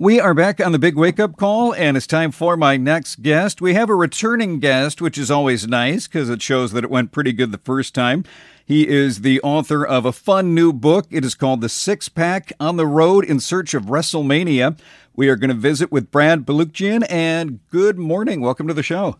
We are back on the Big Wake Up Call, and it's time for my next guest. We have a returning guest, which is always nice because it shows that it went pretty good the first time. He is the author of a fun new book. It is called The Six Pack: On the Road in Search of WrestleMania. We are going to visit with Brad Balukjian, and good morning. Welcome to the show.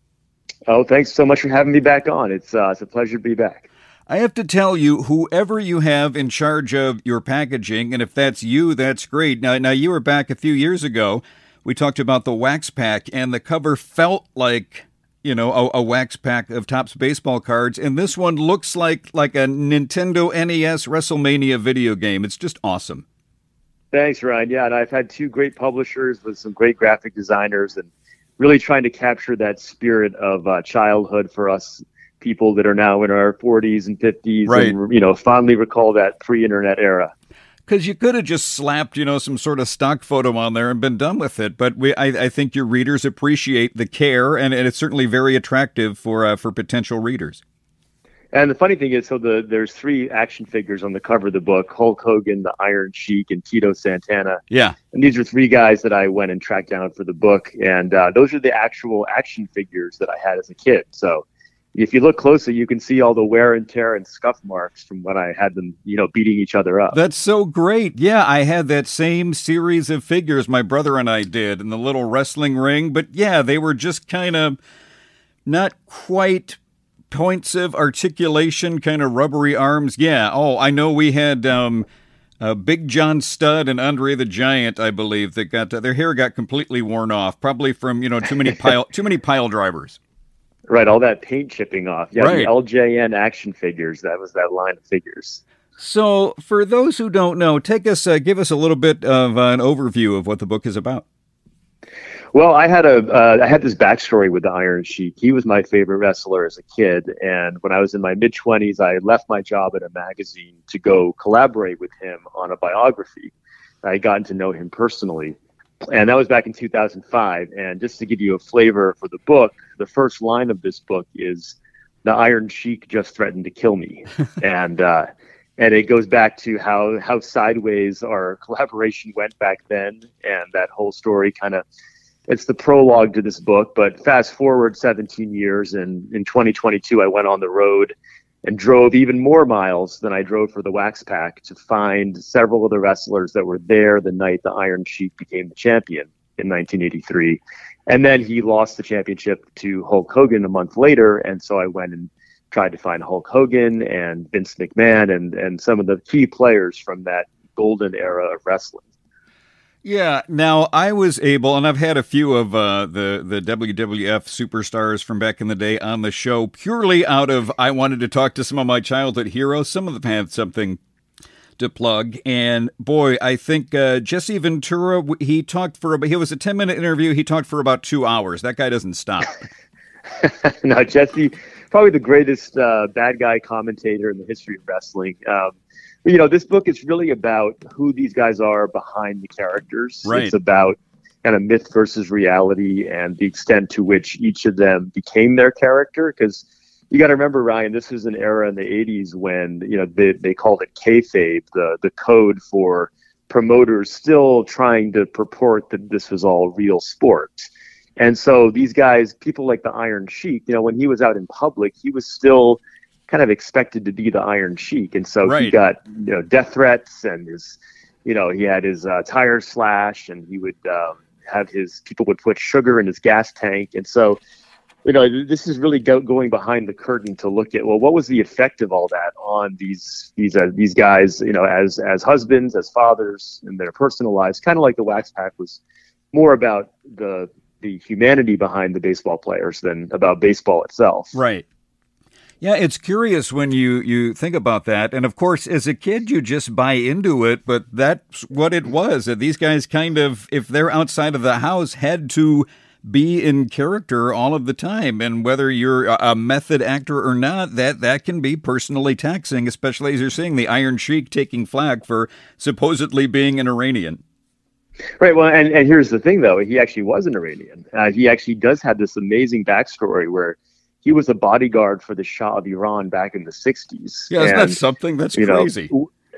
Oh, thanks so much for having me back on. It's a pleasure to be back. I have to tell you, whoever you have in charge of your packaging, and if that's you, that's great. Now you were back a few years ago. We talked about the wax pack, and the cover felt like, a wax pack of Topps baseball cards, and this one looks like a Nintendo NES WrestleMania video game. It's just awesome. Thanks, Ryan. Yeah, and I've had two great publishers with some great graphic designers, and really trying to capture that spirit of childhood for us people that are now in our 40s and 50s, right. And fondly recall that pre-internet era. Because you could have just slapped, some sort of stock photo on there and been done with it. But I think your readers appreciate the care, and it's certainly very attractive for potential readers. And the funny thing is, there's three action figures on the cover of the book: Hulk Hogan, the Iron Sheik, and Tito Santana. Yeah. And these are three guys that I went and tracked down for the book. And those are the actual action figures that I had as a kid. So if you look closely, you can see all the wear and tear and scuff marks from when I had them, beating each other up. That's so great. Yeah, I had that same series of figures my brother and I did in the little wrestling ring. But yeah, they were just kind of not quite points of articulation, kind of rubbery arms. Yeah. Oh, I know we had Big John Studd and Andre the Giant, I believe, that got their hair got completely worn off, probably from too many pile drivers. Right, all that paint chipping off. Yeah, right. The LJN action figures, that was that line of figures. So, for those who don't know, give us a little bit of an overview of what the book is about. Well, I had this backstory with the Iron Sheik. He was my favorite wrestler as a kid, and when I was in my mid-20s, I left my job at a magazine to go collaborate with him on a biography. I had gotten to know him personally. And that was back in 2005. And just to give you a flavor for the book, the first line of this book is, "The Iron Sheik just threatened to kill me." and it goes back to how sideways our collaboration went back then. And that whole story it's the prologue to this book. But fast forward 17 years, and in 2022, I went on the road and drove even more miles than I drove for the Wax Pack to find several of the wrestlers that were there the night the Iron Sheik became the champion in 1983. And then he lost the championship to Hulk Hogan a month later, and so I went and tried to find Hulk Hogan and Vince McMahon and some of the key players from that golden era of wrestling. Yeah, now I was able, and I've had a few of the WWF superstars from back in the day on the show purely out of I wanted to talk to some of my childhood heroes. Some of them had something to plug, and boy, I think Jesse Ventura, he was a 10-minute interview, he talked for about 2 hours. That guy doesn't stop. No, Jesse, probably the greatest bad guy commentator in the history of wrestling. This book is really about who these guys are behind the characters. Right. It's about kind of myth versus reality and the extent to which each of them became their character. Because you got to remember, Ryan, this was an era in the 80s when, they called it kayfabe, the code for promoters still trying to purport that this was all real sport. And so these guys, people like the Iron Sheik, when he was out in public, he was still kind of expected to be the Iron Sheik. And so right. He got, death threats, and he had his tires slashed, and he would people would put sugar in his gas tank. And so, this is really going behind the curtain to look at, well, what was the effect of all that on these guys, as husbands, as fathers in their personal lives, kind of like the Wax Pack was more about the humanity behind the baseball players than about baseball itself. Right. Yeah, it's curious when you think about that. And of course, as a kid, you just buy into it, but that's what it was. These guys kind of, if they're outside of the house, had to be in character all of the time. And whether you're a method actor or not, that can be personally taxing, especially as you're seeing the Iron Sheik taking flack for supposedly being an Iranian. Right. Well, and here's the thing, though. He actually was an Iranian. He actually does have this amazing backstory where he was a bodyguard for the Shah of Iran back in the 60s. Yeah, isn't that something? That's crazy.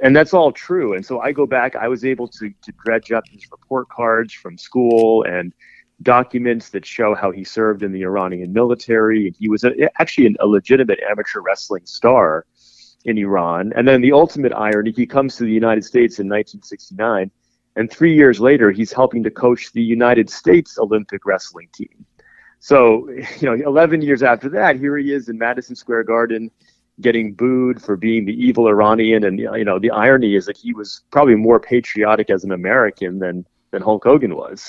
And that's all true. And so I go back, I was able to dredge up his report cards from school and documents that show how he served in the Iranian military. He was actually a legitimate amateur wrestling star in Iran. And then the ultimate irony, he comes to the United States in 1969, and 3 years later, he's helping to coach the United States Olympic wrestling team. So, 11 years after that, here he is in Madison Square Garden getting booed for being the evil Iranian. And, the irony is that he was probably more patriotic as an American than Hulk Hogan was.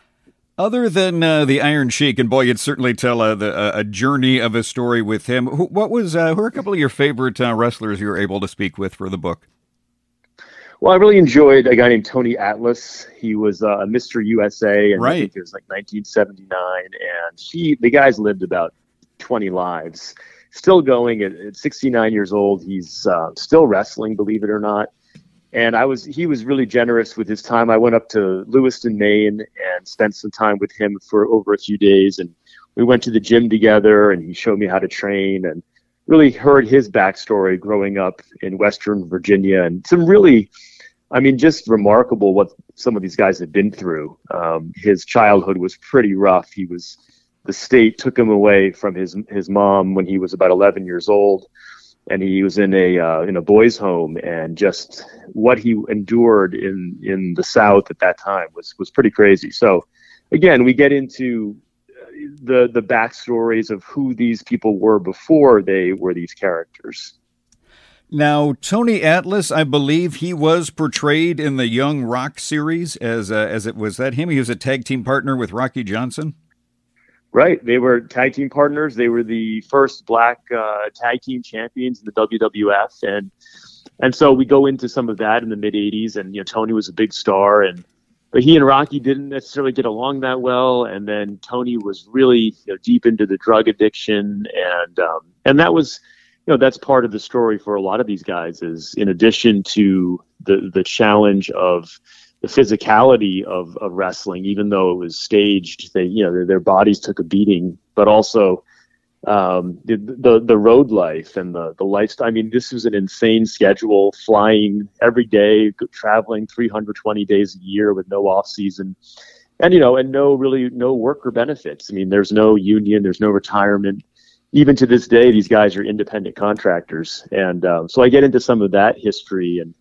Other than the Iron Sheik, and boy, you'd certainly tell a journey of a story with him. Who are a couple of your favorite wrestlers you were able to speak with for the book? Well, I really enjoyed a guy named Tony Atlas. He was Mr. USA, and I think it was like 1979. And the guy's lived about 20 lives, still going at 69 years old. He's still wrestling, believe it or not. And he was really generous with his time. I went up to Lewiston, Maine, and spent some time with him for over a few days. And we went to the gym together, and he showed me how to train, and really heard his backstory growing up in Western Virginia, and some really, just remarkable what some of these guys have been through. His childhood was pretty rough. The state took him away from his mom when he was about 11 years old. And he was in a boys' home, and just what he endured in the South at that time was pretty crazy. So, again, we get into the backstories of who these people were before they were these characters. Now, Tony Atlas, I believe he was portrayed in the Young Rock series as it was that him. He was a tag team partner with Rocky Johnson. Right. They were tag team partners. They were the first black tag team champions in the WWF. And so we go into some of that in the mid 80s, and, Tony was a big star, but he and Rocky didn't necessarily get along that well. And then Tony was really deep into the drug addiction. And that was, that's part of the story for a lot of these guys, is in addition to the challenge of the physicality of wrestling, even though it was staged, their bodies took a beating, but also the road life and the lifestyle. This was an insane schedule, flying every day, traveling 320 days a year with no off season, and no worker benefits. There's no union, there's no retirement. Even to this day, these guys are independent contractors, and so I get into some of that history and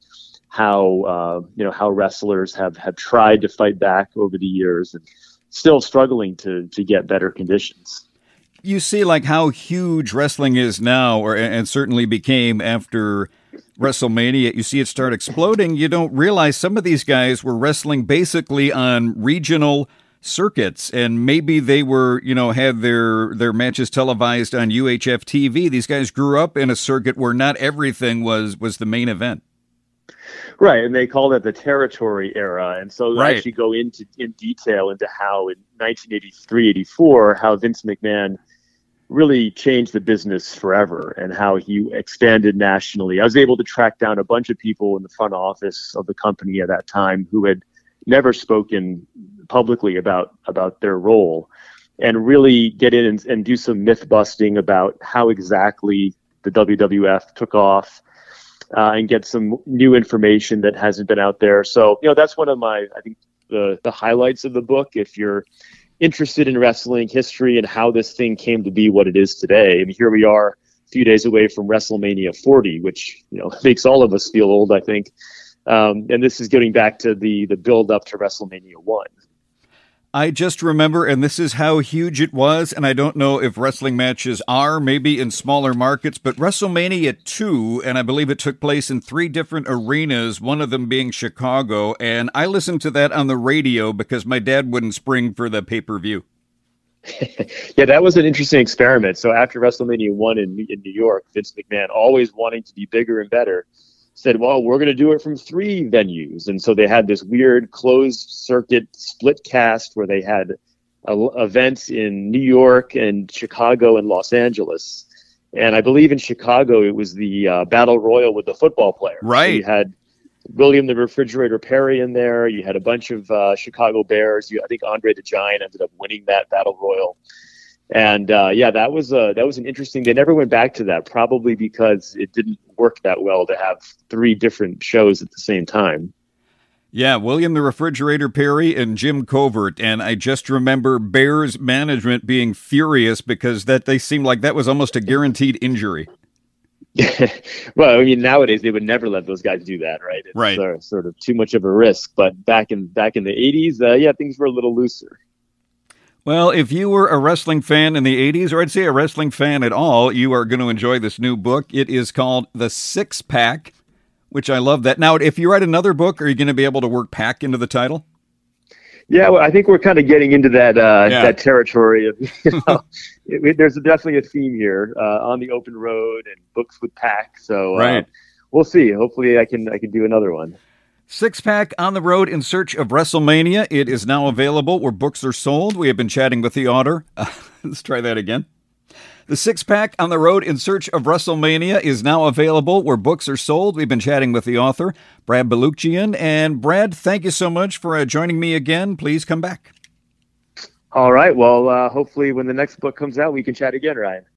how wrestlers have tried to fight back over the years and still struggling to get better conditions. You see, like, how huge wrestling is now, and certainly became after WrestleMania. You see it start exploding. You don't realize some of these guys were wrestling basically on regional circuits, and maybe they were, had their matches televised on UHF TV. These guys grew up in a circuit where not everything was the main event. Right, and they call that the territory era. And so they actually go in detail into how in 1983-84, how Vince McMahon really changed the business forever and how he expanded nationally. I was able to track down a bunch of people in the front office of the company at that time who had never spoken publicly about their role, and really get in and do some myth busting about how exactly the WWF took off. And get some new information that hasn't been out there. So, that's one of I think the highlights of the book. If you're interested in wrestling history and how this thing came to be what it is today. Here we are a few days away from WrestleMania 40, which, makes all of us feel old, I think. And this is getting back to the build up to WrestleMania 1. I just remember, and this is how huge it was, and I don't know if wrestling matches are maybe in smaller markets, but WrestleMania 2, and I believe it took place in 3 different arenas, one of them being Chicago, and I listened to that on the radio because my dad wouldn't spring for the pay-per-view. Yeah, that was an interesting experiment. So after WrestleMania 1 in New York, Vince McMahon, always wanting to be bigger and better, said, well, we're going to do it from 3 venues. And so they had this weird closed circuit split cast where they had events in New York and Chicago and Los Angeles. And I believe in Chicago, it was the Battle Royal with the football players. Right. So you had William the Refrigerator Perry in there. You had a bunch of Chicago Bears. I think Andre the Giant ended up winning that Battle Royal. And yeah, that was an interesting. They never went back to that, probably because it didn't work that well to have three different shows at the same time. Yeah, William the Refrigerator Perry and Jim Covert, and I just remember Bears management being furious because that they seemed like that was almost a guaranteed injury. Well, I mean, nowadays they would never let those guys do that, right? It's Right. sort of too much of a risk. But back in the 80s, yeah, things were a little looser. Well, if you were a wrestling fan in the 80s, or I'd say a wrestling fan at all, you are going to enjoy this new book. It is called The Six Pack, which I love that. Now, if you write another book, are you going to be able to work pack into the title? Yeah, well, I think we're kind of getting into that territory of, there's definitely a theme here, on the open road and books with pack. So Right. We'll see. Hopefully I can do another one. Six Pack on the Road in Search of WrestleMania. It is now available where books are sold. We have been chatting with the author. Let's try that again. The Six Pack on the Road in Search of WrestleMania is now available where books are sold. We've been chatting with the author, Brad Balukjian. And Brad, thank you so much for joining me again. Please come back. All right. Well, hopefully when the next book comes out, we can chat again, Ryan.